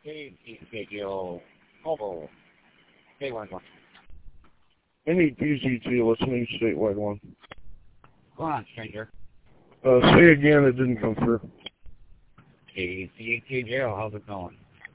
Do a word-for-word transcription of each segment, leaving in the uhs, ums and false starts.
Hey, Ezekiel. Mobile. Statewide one. Any P Z T listening, statewide one. Go on, stranger. Uh, say again, it didn't come through. K C A T J L, how's it going?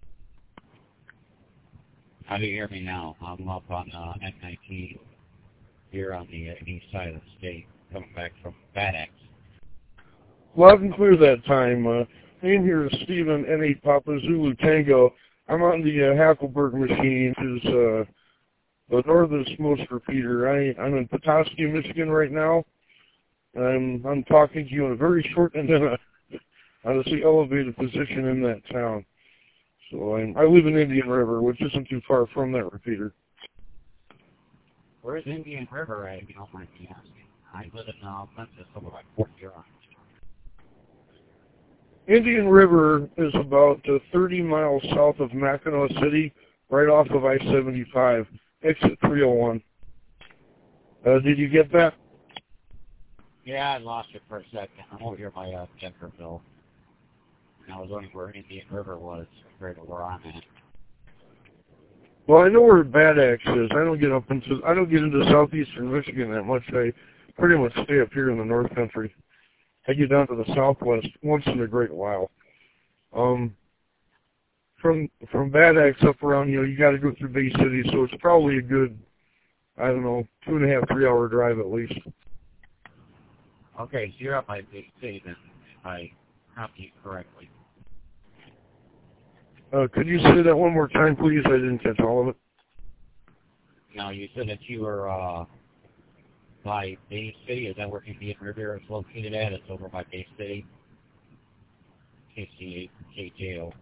How do you hear me now? I'm up on uh, N nineteen here on the uh, east side of the state, coming back from Bad X. Loud and clear that time. Uh, in here is Stephen, N eight Papa Zulu Tango. I'm on the uh, Hackleberg machine, which is uh, the northernmost repeater. I, I'm in Petoskey, Michigan right now. I'm, I'm talking to you in a very short and then a honestly elevated position in that town. So I'm, I live in Indian River, which isn't too far from that repeater. Where's Indian River at, if you don't mind me asking? I live in uh, Memphis, over by Fort Huron. Indian River is about uh, thirty miles south of Mackinac City, right off of I seventy-five, exit three oh one. Uh, did you get that? Yeah, I lost it for a second. I'm over here by uh, Jenkerville. And I was wondering where Indian River was compared to where I'm at. Well, I know where Bad Axe is. I don't get up into I don't get into southeastern Michigan that much. I pretty much stay up here in the North Country. I get down to the Southwest once in a great while. Um, from from Bad Axe up around, you know, you got to go through Bay City, so it's probably a good, I don't know, two and a half, three hour drive at least. Okay, so you're up by Big City then, if I copy it correctly. Uh, could you say that one more time, please? I didn't catch all of it. Now, you said that you were uh, by Bay City. Is that where Indian River is located at? It's over by Bay City. K C A K J O.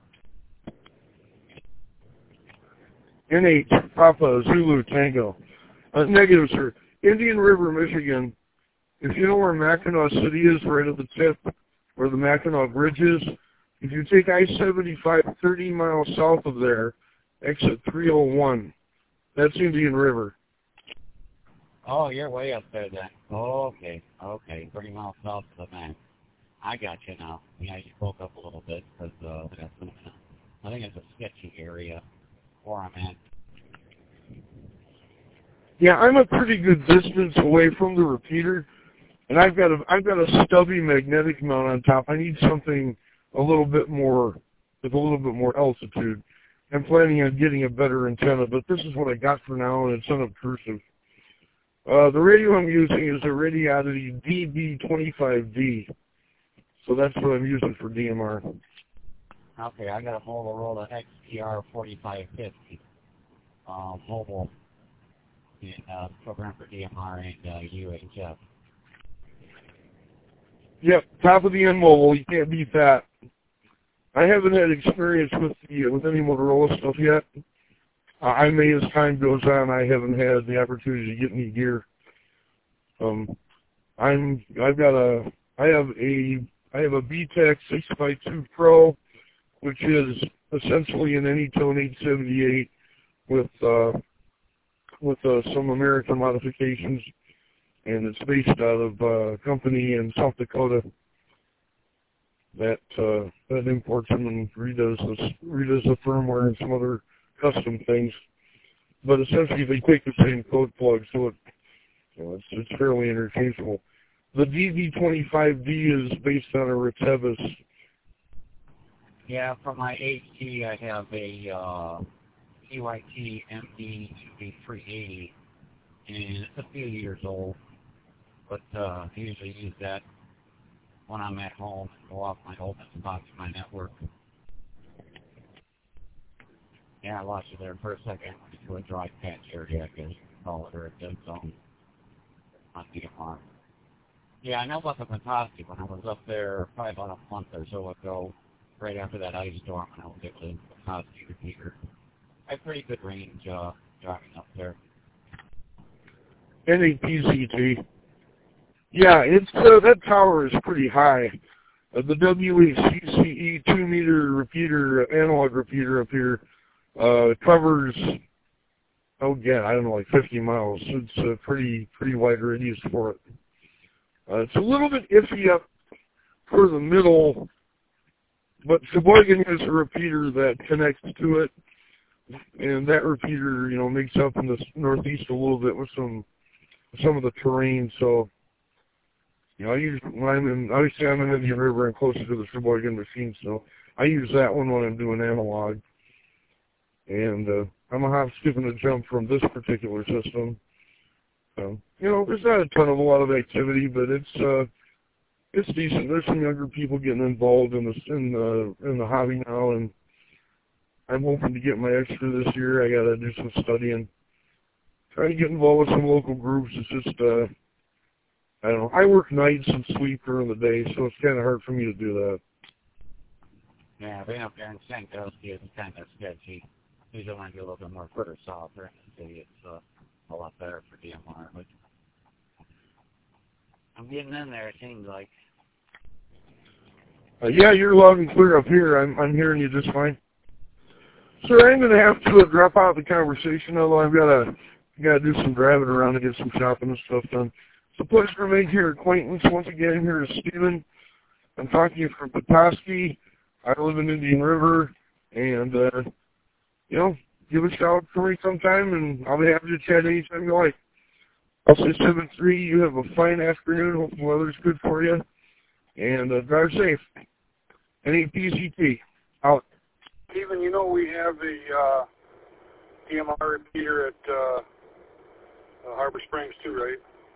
N eight, Papa, Zulu, Tango. Uh, negative, sir. Indian River, Michigan. If you know where Mackinac City is, right at the tip, where the Mackinac Bridge is, if you take I seventy-five thirty miles south of there, exit three oh one, that's Indian River. Oh, you're way up there then. Oh, okay, okay. thirty miles south of the map. I got you now. Yeah, you spoke up a little bit because uh, I think it's a sketchy area where I'm at. Yeah, I'm a pretty good distance away from the repeater, and I've got a I've got a stubby magnetic mount on top. I need something a little bit more, with a little bit more altitude. I'm planning on getting a better antenna, but this is what I got for now, and it's unobtrusive. Uh, the radio I'm using is a Radiodity D B twenty-five D, so that's what I'm using for D M R. Okay, I got a Motorola X T R forty-five fifty uh, mobile uh, program for D M R and uh, U H F. Yep, top of the end mobile. You can't beat that. I haven't had experience with the, with any Motorola stuff yet. Uh, I may, as time goes on, I haven't had the opportunity to get any gear. Um, I'm, I've got a, I have a, I have a B TEC six by two Pro, which is essentially an Anytone eight seventy-eight with, uh, with uh, some American modifications, and it's based out of uh, a company in South Dakota that uh, that imports them and redoes the redoes the firmware and some other custom things. But essentially, they take the same code plug, so it, you know, it's it's fairly interchangeable. The D B twenty-five D is based on a Retevis. Yeah, for my H T, I have a uh, T Y T M D three eighty, and it's a few years old. But uh, I usually use that when I'm at home and go off my open spots in my network. Yeah, I lost you there for a second to a dry patch area, I guess you call it, or a dead zone on D M R. Yeah, I know about the Petoskey when I was up there probably about a month or so ago, right after that ice storm, and I was able to the Petoskey repeater. I have pretty good range uh, driving up there. N eight P Z T. Yeah, it's uh, that tower is pretty high. Uh, the W H C C E two meter repeater, uh, analog repeater up here, uh, covers, oh yeah, I don't know, like fifty miles. It's a pretty pretty wide radius for it. Uh, it's a little bit iffy up for the middle, but Sheboygan has a repeater that connects to it, and that repeater, you know, makes up in the northeast a little bit with some some of the terrain. So, you know, I use when I'm in, obviously I'm in Indian River and closer to the Sheboygan machine, so I use that one when I'm doing analog. And uh, I'm a hop, skip, and a jump from this particular system. So, you know, there's not a ton of a lot of activity, but it's uh, it's decent. There's some younger people getting involved in the in the in the hobby now, and I'm hoping to get my extra this year. I gotta do some studying, try to get involved with some local groups. It's just uh, I don't know. I work nights and sleep during the day, so it's kind of hard for me to do that. Yeah, being up there in Saint Ghosty is kind of sketchy. Usually when I do a little bit more further south or anything, it's uh, a lot better for D M R. But I'm getting in there, it seems like. Uh, yeah, you're loud and clear up here. I'm I'm hearing you just fine. Sir, I'm going to have to uh, drop out the conversation, although I've got to got to do some driving around to get some shopping and stuff done. It's a pleasure to make your acquaintance once again. Here is Stephen. I'm talking to you from Petoskey. I live in Indian River, and, uh, you know, give a shout for me sometime, and I'll be happy to chat anytime you like. I'll say seven three. You have a fine afternoon. Hope the weather's good for you, and uh, drive safe. N A P Z T. Out. Stephen, you know we have a uh, D M R repeater at uh, uh, Harbor Springs too, right?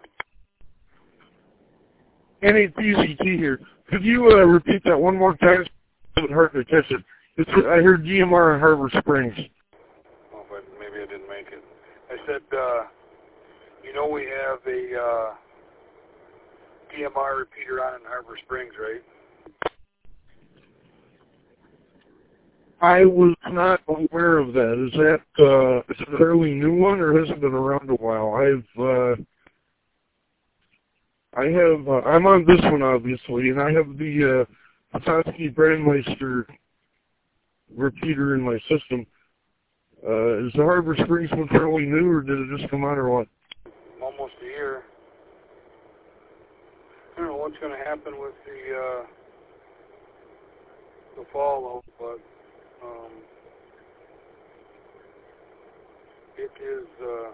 N A P Z T here. Could you uh, repeat that one more time? It's hard to catch it. It's, I heard D M R in Harbor Springs. Oh, but maybe I didn't make it. I said, uh, you know we have a uh, D M R repeater on in Harbor Springs, right? I was not aware of that. Is that uh, is it a fairly new one, or has it been around a while? I've uh, I have uh, I'm on this one obviously, and I have the uh, Petoskey Brandmeister repeater in my system. Uh, is the Harbor Springs one fairly new, or did it just come out, or what? Almost a year. I don't know what's going to happen with the uh, the fall, though, but. Um, it is, uh,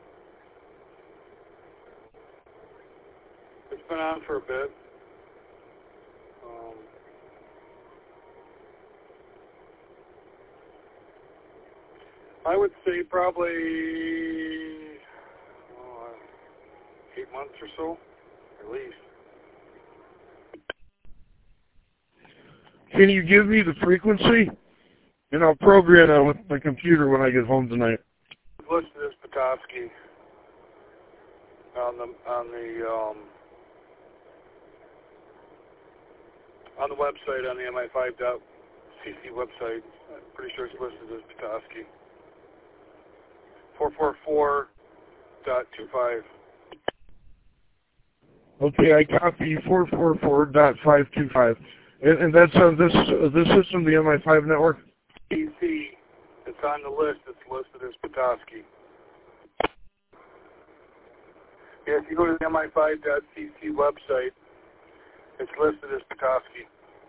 it's been on for a bit. Um, I would say probably uh, eight months or so, at least. Can you give me the frequency? And I'll program that with my computer when I get home tonight. Listed as Petoskey on the on the um, on the website on the M I five dot C C website. I'm pretty sure it's listed as Petoskey. four four four dot two five. Okay, I copy four four four dot five two five, and, and that's on this uh, this system, the M I five network. C C, it's on the list. It's listed as Petoskey. Yeah, if you go to the M I five dot C C website, it's listed as Petoskey.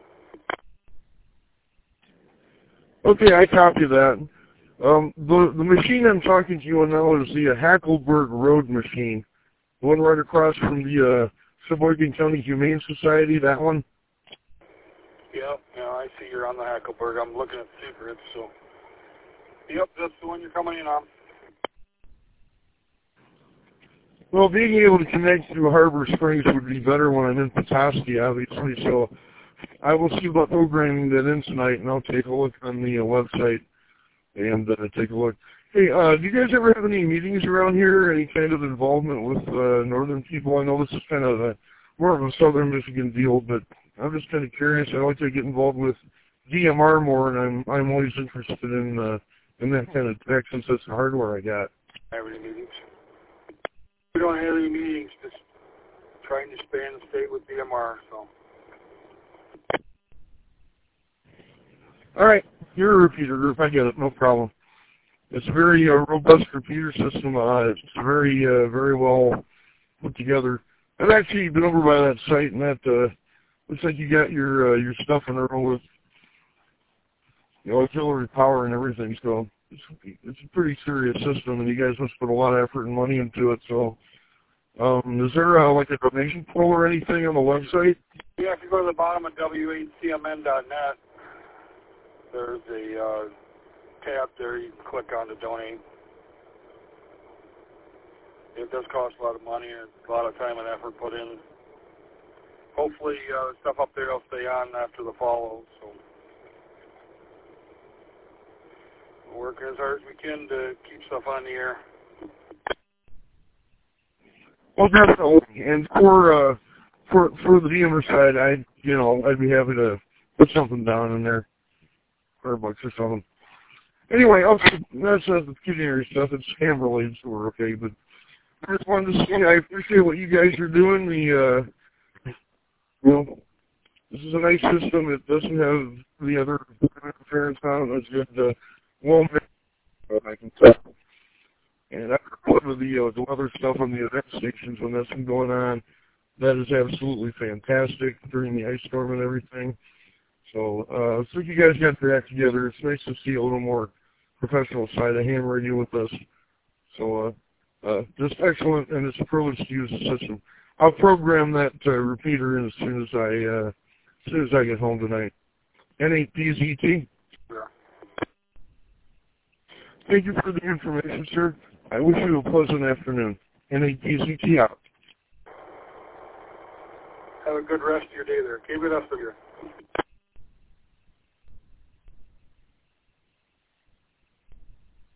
Okay, I copy that. Um, the the machine I'm talking to you on now is the uh, Hackleburg Road machine, the one right across from the uh, Sheboygan County Humane Society. That one. Yep, yeah, I see you're on the Hackleburg. I'm looking at secrets, so. Yep, that's the one you're coming in on. Well, being able to connect through Harbor Springs would be better when I'm in Petoskey, obviously, so I will see about programming that in tonight, and I'll take a look on the uh, website and uh, take a look. Hey, uh, do you guys ever have any meetings around here, any kind of involvement with uh, northern people? I know this is kind of a, more of a southern Michigan deal, but I'm just kind of curious. I like to get involved with D M R more, and I'm I'm always interested in uh, in that kind of tech since that's the hardware I got. Have any meetings? We don't have any meetings. Just trying to expand the state with D M R. So. All right, you're a repeater group. I get it. No problem. It's a very uh, robust repeater system. Uh, it's very uh, very well put together. I've actually been over by that site, and that uh, looks like you got your uh, your stuff in a row with you know, auxiliary power and everything. So it's, it's a pretty serious system, and you guys must put a lot of effort and money into it. So um, is there uh, like a donation pool or anything on the website? Yeah, if you go to the bottom of W H C M N dot net, there's a uh, tab there you can click on to donate. It does cost a lot of money and a lot of time and effort put in. Hopefully, uh, the stuff up there will stay on after the follow. So we're working as hard as we can to keep stuff on the air. Well, definitely. And for uh, for for the D M R side, I you know I'd be happy to put something down in there, for a bucks or something. Anyway, also, that's uh, the culinary stuff. It's ham related, so we're okay. But I just wanted to say I appreciate what you guys are doing. The uh, you know, this is a nice system. It doesn't have the other interference on it. It's good. Uh, well, I can tell. And after one of the, uh, the other stuff on the event stations when that's been going on, that is absolutely fantastic during the ice storm and everything. So, uh, so you guys got your act together. It's nice to see a little more professional side of ham radio with us. So, uh, uh, just excellent, and it's a privilege to use the system. I'll program that uh, repeater in as soon as I, uh, as soon as I get home tonight. N eight P Z T. Sure. Thank you for the information, sir. I wish you a pleasant afternoon. N eight P Z T out. Have a good rest of your day there. Keep it up with you.